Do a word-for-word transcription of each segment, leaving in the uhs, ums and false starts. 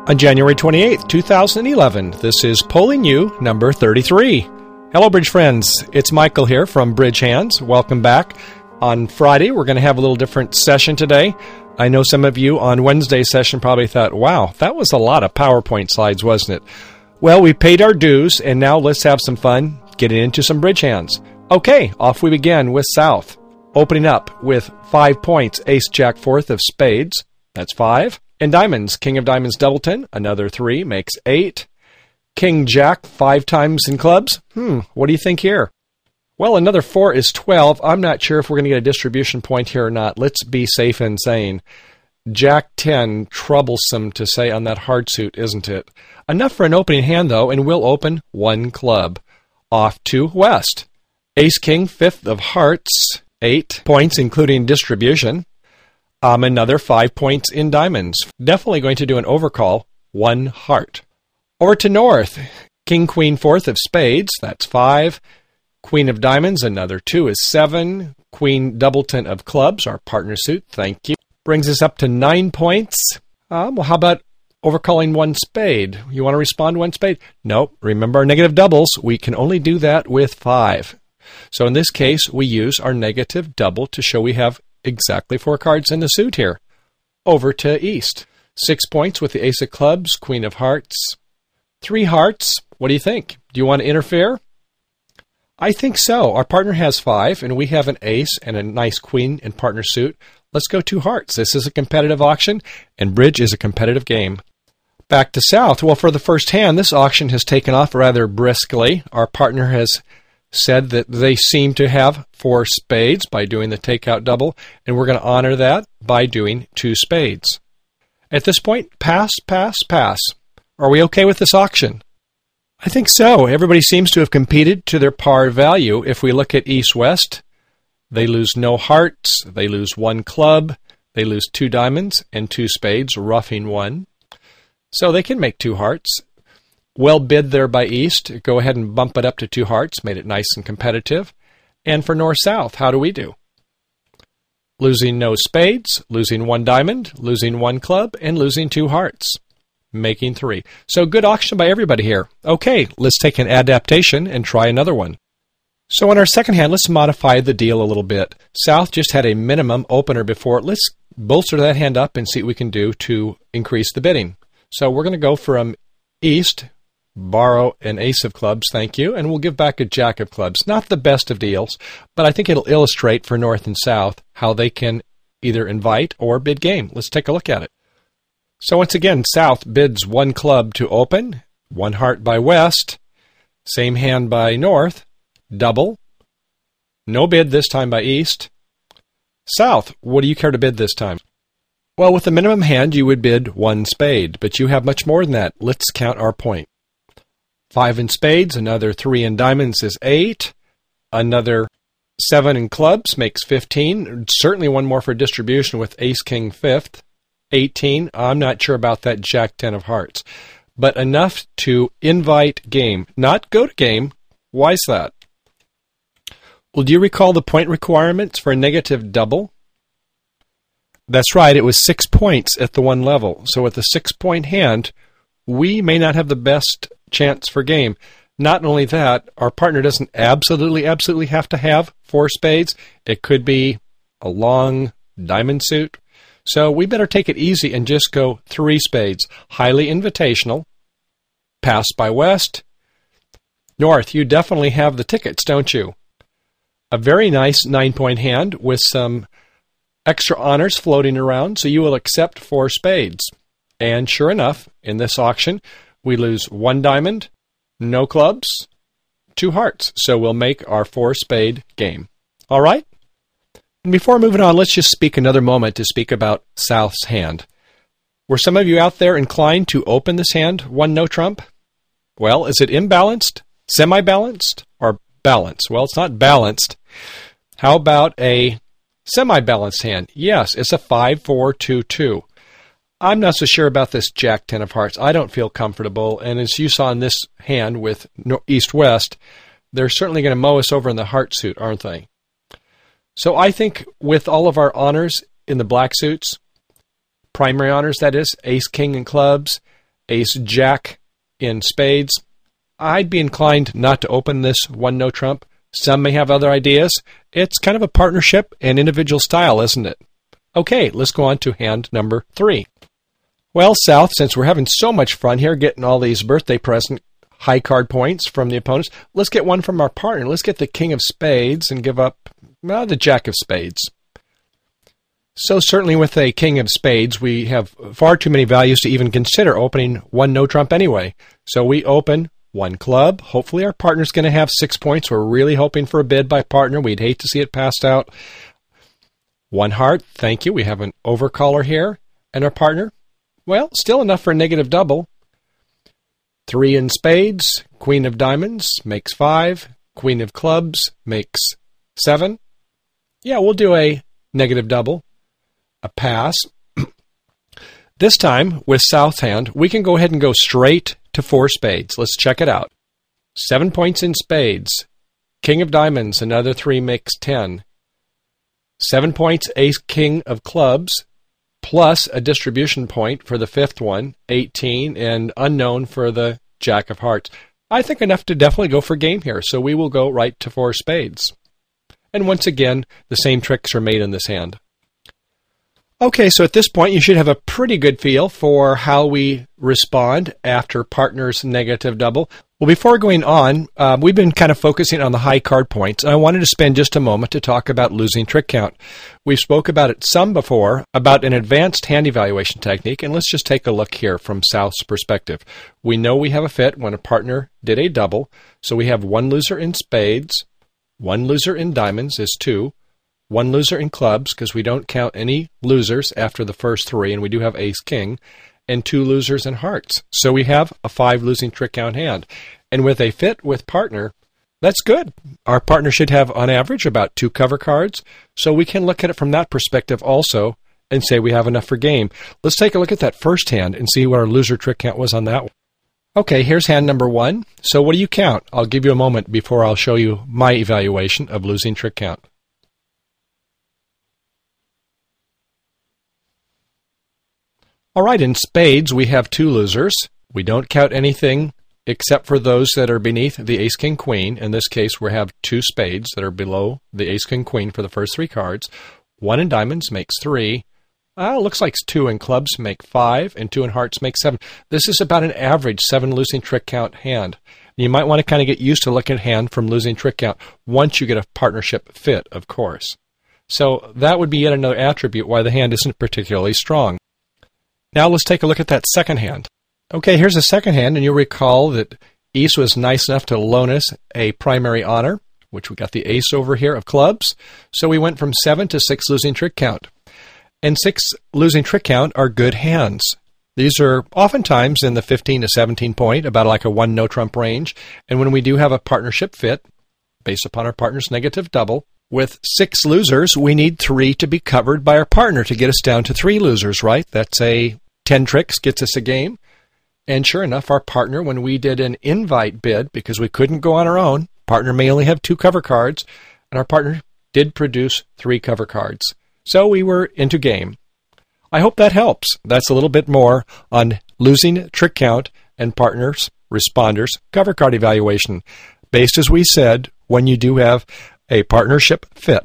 On January twenty-eighth, two thousand eleven, this is Polling You number thirty-three. Hello, Bridge friends. It's Michael here from Bridge Hands. Welcome back. On Friday, we're going to have a little different session today. I know some of you on Wednesday's session probably thought, wow, that was a lot of PowerPoint slides, wasn't it? Well, we paid our dues, and now let's have some fun getting into some Bridge Hands. Okay, off we begin with South. Opening up with five points, Ace, Jack, fourth of spades. That's five. In diamonds, King of Diamonds, Doubleton, another three, makes eight. King, Jack, five times in clubs. Hmm, what do you think here? Well, another four is twelve. I'm not sure if we're going to get a distribution point here or not. Let's be safe and sane. Jack ten, troublesome to say on that hard suit, isn't it? Enough for an opening hand, though, and we'll open one club. Off to West. Ace, King, fifth of hearts, eight points, including distribution. Um, another five points in diamonds. Definitely going to do an overcall, one heart. Over to North. King, Queen, fourth of spades, that's five. Queen of diamonds, another two is seven. Queen, Doubleton of clubs, our partner suit, thank you. Brings us up to nine points. Um, well, how about overcalling one spade? You want to respond one spade? Nope. Remember our negative doubles. We can only do that with five. So in this case, we use our negative double to show we have exactly four cards in the suit here. Over to East. Six points with the Ace of clubs, Queen of hearts. Three hearts. What do you think? Do you want to interfere? I think so. Our partner has five, and we have an ace and a nice queen in partner suit. Let's go two hearts. This is a competitive auction, and bridge is a competitive game. Back to South. Well, for the first hand, this auction has taken off rather briskly. Our partner has said that they seem to have four spades by doing the takeout double, and we're going to honor that by doing two spades. At this point, pass, pass, pass. Are we okay with this auction? I think so. Everybody seems to have competed to their par value. If we look at East-West, they lose no hearts, they lose one club, they lose two diamonds and two spades, roughing one. So they can make two hearts. Well bid there by East. Go ahead and bump it up to two hearts, made it nice and competitive. And for North-South, how do we do? Losing no spades, losing one diamond, losing one club, and losing two hearts, making three. So good auction by everybody here. Okay, let's take an adaptation and try another one. So in our second hand, let's modify the deal a little bit. South just had a minimum opener before. Let's bolster that hand up and see what we can do to increase the bidding. So we're going to go from East, borrow an ace of clubs, thank you, and we'll give back a jack of clubs. Not the best of deals, but I think it'll illustrate for North and South how they can either invite or bid game. Let's take a look at it. So once again, South bids one club to open, one heart by West, same hand by North, double, no bid this time by East. South, what do you care to bid this time? Well, with the minimum hand, you would bid one spade, but you have much more than that. Let's count our point. Five in spades, another three in diamonds is eight, another seven in clubs makes fifteen, certainly one more for distribution with Ace, King, fifth, eighteen. I'm not sure about that Jack ten of hearts, but enough to invite game, not go to game. Why is that? Well, do you recall the point requirements for a negative double? That's right, it was six points at the one level. So with a six-point hand, we may not have the best chance for game. Not only that, our partner doesn't absolutely, absolutely have to have four spades. It could be a long diamond suit. So we better take it easy and just go three spades. Highly invitational. Pass by West. North, you definitely have the tickets, don't you? A very nice nine-point hand with some extra honors floating around, so you will accept four spades. And sure enough, in this auction, we lose one diamond, no clubs, two hearts. So we'll make our four-spade game. All right? And before moving on, let's just speak another moment to speak about South's hand. Were some of you out there inclined to open this hand, one no trump? Well, is it imbalanced, semi-balanced, or balanced? Well, it's not balanced. How about a semi-balanced hand? Yes, it's a five four two two. I'm not so sure about this Jack ten of hearts. I don't feel comfortable, and as you saw in this hand with East-West, they're certainly going to mow us over in the heart suit, aren't they? So I think with all of our honors in the black suits, primary honors, that is, ace, king, and clubs, ace jack in spades. I'd be inclined not to open this one no trump. Some may have other ideas. It's kind of a partnership and individual style, isn't it? Okay, let's go on to hand number three. Well, South, since we're having so much fun here getting all these birthday present high card points from the opponents, let's get one from our partner. Let's get the king of spades and give up, well, the jack of spades. So certainly with a king of spades, we have far too many values to even consider opening one no trump anyway. So we open one club. Hopefully our partner's going to have six points. We're really hoping for a bid by partner. We'd hate to see it passed out. One heart. Thank you. We have an overcaller here. And our partner, well, still enough for a negative double. Three in spades. Queen of diamonds makes five. Queen of clubs makes seven. Yeah, we'll do a negative double. A pass. This time, with South hand, we can go ahead and go straight to four spades. Let's check it out. Seven points in spades. King of diamonds, another three makes ten. Seven points, ace, king of clubs, plus a distribution point for the fifth one, eighteen, and unknown for the jack of hearts. I think enough to definitely go for game here, so we will go right to four spades. And once again, the same tricks are made in this hand. Okay, so at this point, you should have a pretty good feel for how we respond after partner's negative double. Well, before going on, uh, we've been kind of focusing on the high card points, and I wanted to spend just a moment to talk about losing trick count. We've spoke about it some before, about an advanced hand evaluation technique, and let's just take a look here from South's perspective. We know we have a fit when a partner did a double, so we have one loser in spades, one loser in diamonds is two, one loser in clubs, because we don't count any losers after the first three, and we do have ace-king, and two losers in hearts. So we have a five losing trick count hand. And with a fit with partner, that's good. Our partner should have, on average, about two cover cards, so we can look at it from that perspective also and say we have enough for game. Let's take a look at that first hand and see what our loser trick count was on that one. Okay, here's hand number one. So what do you count? I'll give you a moment before I'll show you my evaluation of losing trick count. All right, in spades, we have two losers. We don't count anything except for those that are beneath the ace-king-queen. In this case, we have two spades that are below the ace-king-queen for the first three cards. One in diamonds makes three. Uh, looks like two in clubs make five, and two in hearts make seven. This is about an average seven losing trick count hand. You might want to kind of get used to looking at hand from losing trick count once you get a partnership fit, of course. So that would be yet another attribute why the hand isn't particularly strong. Now let's take a look at that second hand. Okay, here's the second hand, and you'll recall that East was nice enough to loan us a primary honor, which we got the ace over here of clubs. So we went from seven to six losing trick count. And six losing trick count are good hands. These are oftentimes in the fifteen to seventeen point, about like a one no trump range. And when we do have a partnership fit, based upon our partner's negative double, with six losers, we need three to be covered by our partner to get us down to three losers, right? That's a ten tricks, gets us a game. And sure enough, our partner, when we did an invite bid, because we couldn't go on our own, partner may only have two cover cards, and our partner did produce three cover cards. So we were into game. I hope that helps. That's a little bit more on losing trick count and partners, responders, cover card evaluation, based, as we said, when you do have a partnership fit.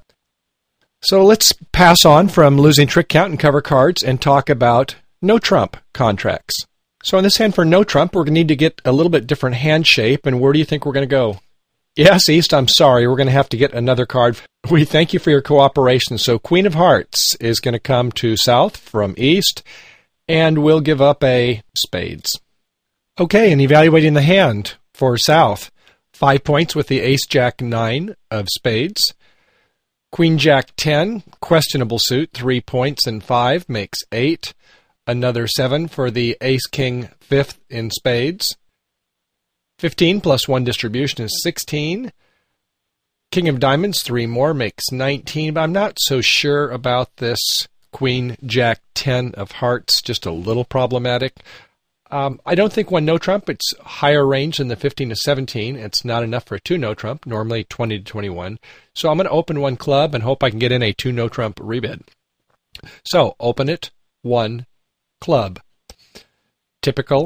So let's pass on from losing trick count and cover cards and talk about no trump contracts. So in this hand for no trump, we're going to need to get a little bit different hand shape, and where do you think we're going to go? Yes, East, I'm sorry, we're going to have to get another card. We thank you for your cooperation. So Queen of Hearts is going to come to South from East, and we'll give up a spades. Okay, and evaluating the hand for South, five points with the Ace Jack nine of spades. Queen Jack ten, questionable suit, three points and five makes eight. Another seven for the Ace King fifth in spades. fifteen plus one distribution is sixteen. King of Diamonds, three more, makes nineteen, but I'm not so sure about this Queen Jack ten of Hearts, just a little problematic. Um, I don't think one no trump, it's higher range than the fifteen to seventeen. It's not enough for a two no trump, normally twenty to twenty-one. So I'm going to open one club and hope I can get in a two no trump rebid. So open it, one club. Typical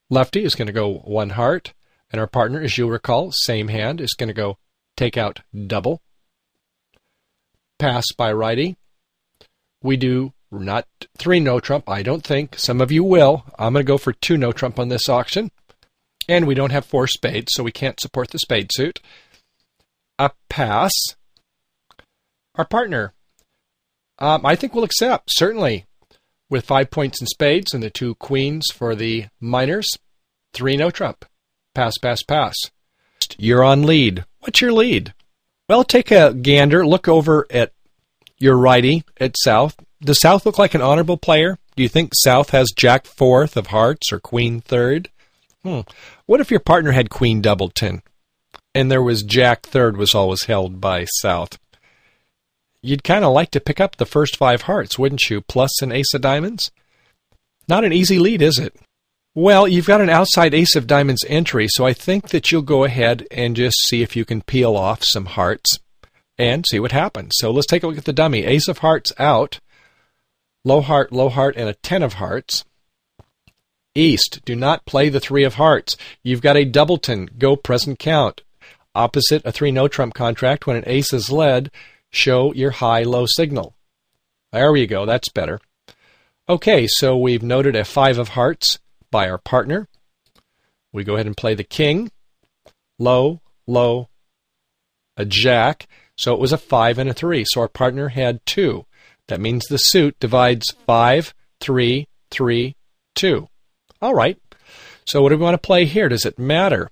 Lefty is going to go one heart, and our partner, as you'll recall, same hand, is going to go take out double. Pass by righty. We do not three no trump, I don't think. Some of you will. I'm going to go for two no trump on this auction. And we don't have four spades, so we can't support the spade suit. A pass. Our partner, um, I think we'll accept, certainly. With five points in spades and the two queens for the minors. Three no trump. Pass, pass, pass. You're on lead. What's your lead? Well, take a gander. Look over at your righty at South. Does South look like an honorable player? Do you think South has Jack fourth of hearts or Queen third? Hmm. What if your partner had Queen doubleton and there was Jack third was always held by South? You'd kind of like to pick up the first five hearts, wouldn't you? Plus an ace of diamonds? Not an easy lead, is it? Well, you've got an outside ace of diamonds entry, so I think that you'll go ahead and just see if you can peel off some hearts and see what happens. So let's take a look at the dummy. Ace of hearts out, low heart, low heart, and a ten of hearts. East, do not play the three of hearts. You've got a doubleton, go present count. Opposite a three no trump contract, when an ace is led, show your high-low signal. There we go, that's better. Okay, so we've noted a five of hearts by our partner. We go ahead and play the king, low, low, a jack. So it was a five and a three. So our partner had two. That means the suit divides five, three, three, two. All right. So what do we want to play here? Does it matter?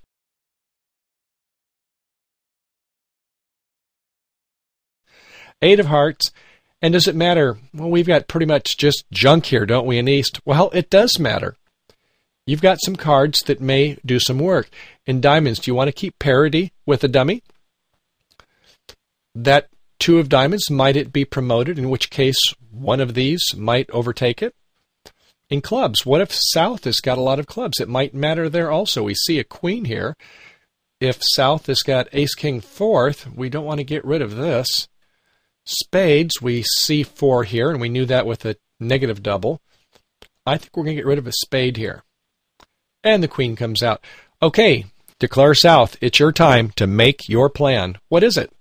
Eight of hearts. And does it matter? Well, we've got pretty much just junk here, don't we, in East? Well, it does matter. You've got some cards that may do some work. In diamonds, do you want to keep parity with a dummy? That two of diamonds, might it be promoted, in which case one of these might overtake it? In clubs, what if South has got a lot of clubs? It might matter there also. We see a queen here. If South has got ace-king fourth, we don't want to get rid of this. Spades, we see four here, and we knew that with a negative double. I think we're going to get rid of a spade here. And the queen comes out. Okay, declare South. It's your time to make your plan. What is it?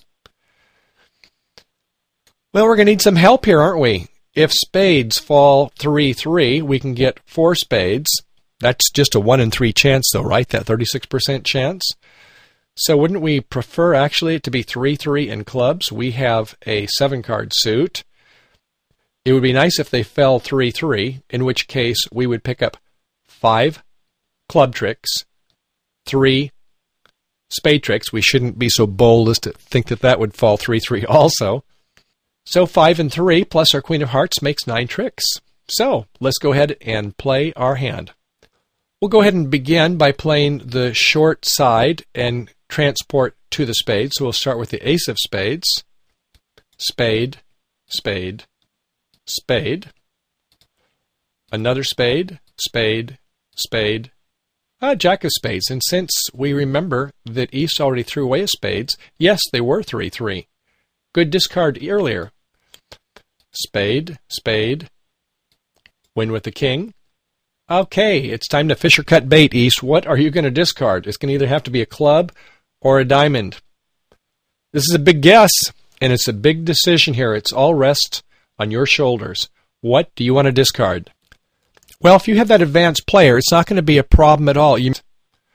Well, we're going to need some help here, aren't we? If spades fall three three, we can get four spades. That's just a one in three chance, though, right? That thirty-six percent chance. So wouldn't we prefer, actually, it to be three three in clubs? We have a seven-card suit. It would be nice if they fell three three, in which case we would pick up five club tricks, three spade tricks. We shouldn't be so bold as to think that that would fall three three also. So five and three plus our queen of hearts makes nine tricks. So let's go ahead and play our hand. We'll go ahead and begin by playing the short side and transport to the spade. So we'll start with the ace of spades. Spade, spade, spade. Another spade, spade, spade. Uh, jack of spades. And since we remember that East already threw away a spades, yes, they were three three. Good discard earlier. Spade, spade. Win with the king. Okay, it's time to fish or cut bait, East. What are you going to discard? It's going to either have to be a club or a diamond. This is a big guess, and it's a big decision here. It's all rests on your shoulders. What do you want to discard? Well, if you have that advanced player, it's not going to be a problem at all. You...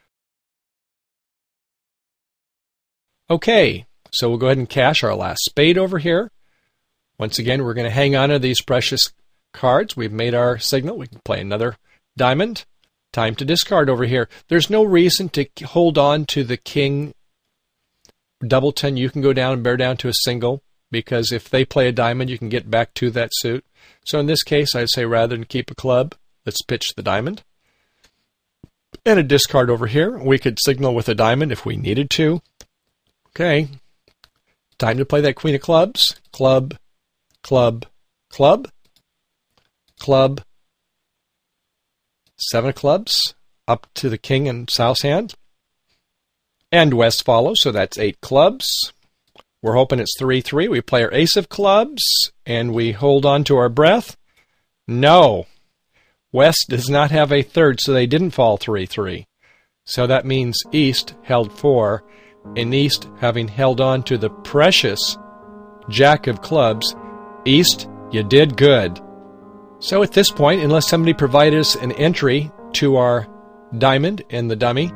Okay, so we'll go ahead and cash our last spade over here. Once again, we're going to hang on to these precious cards. We've made our signal. We can play another diamond. Time to discard over here. There's no reason to hold on to the king doubleton. You can go down and bear down to a single, because if they play a diamond, you can get back to that suit. So in this case, I'd say rather than keep a club, let's pitch the diamond. And a discard over here. We could signal with a diamond if we needed to. Okay. Time to play that queen of clubs. Club, club, club, club, seven of clubs, up to the king and South's hand. And West follows, so that's eight clubs. We're hoping it's three three. We play our ace of clubs, and we hold on to our breath. No. West does not have a third, so they didn't fall three three. So that means East held four, and East, having held on to the precious Jack of clubs, East, you did good. So at this point, unless somebody provided us an entry to our diamond in the dummy,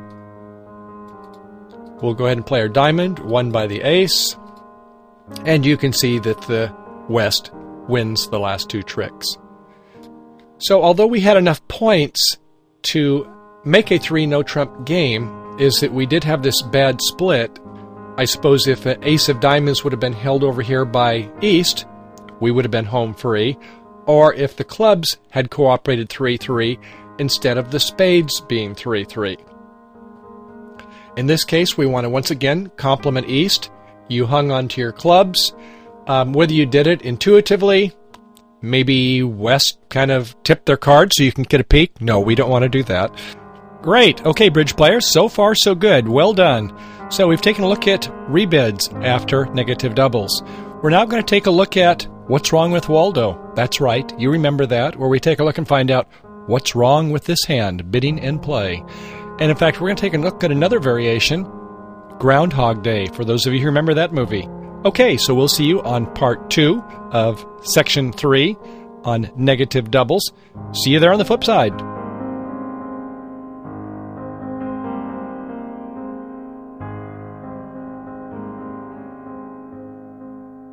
we'll go ahead and play our diamond, won by the ace, and you can see that the West wins the last two tricks. So although we had enough points to make a three no-trump game, is that we did have this bad split. I suppose if an ace of diamonds would have been held over here by East, we would have been home free, or if the clubs had cooperated three three instead of the spades being three three. In this case, we want to once again compliment East. You hung on to your clubs. Um, whether you did it intuitively, maybe West kind of tipped their cards so you can get a peek. No, we don't want to do that. Great. Okay, bridge players, so far so good. Well done. So we've taken a look at rebids after negative doubles. We're now going to take a look at what's wrong with Waldo. That's right, you remember that, where we take a look and find out what's wrong with this hand, bidding and play. And in fact, we're going to take a look at another variation, Groundhog Day, for those of you who remember that movie. Okay, so we'll see you on part two of section three on negative doubles. See you there on the flip side.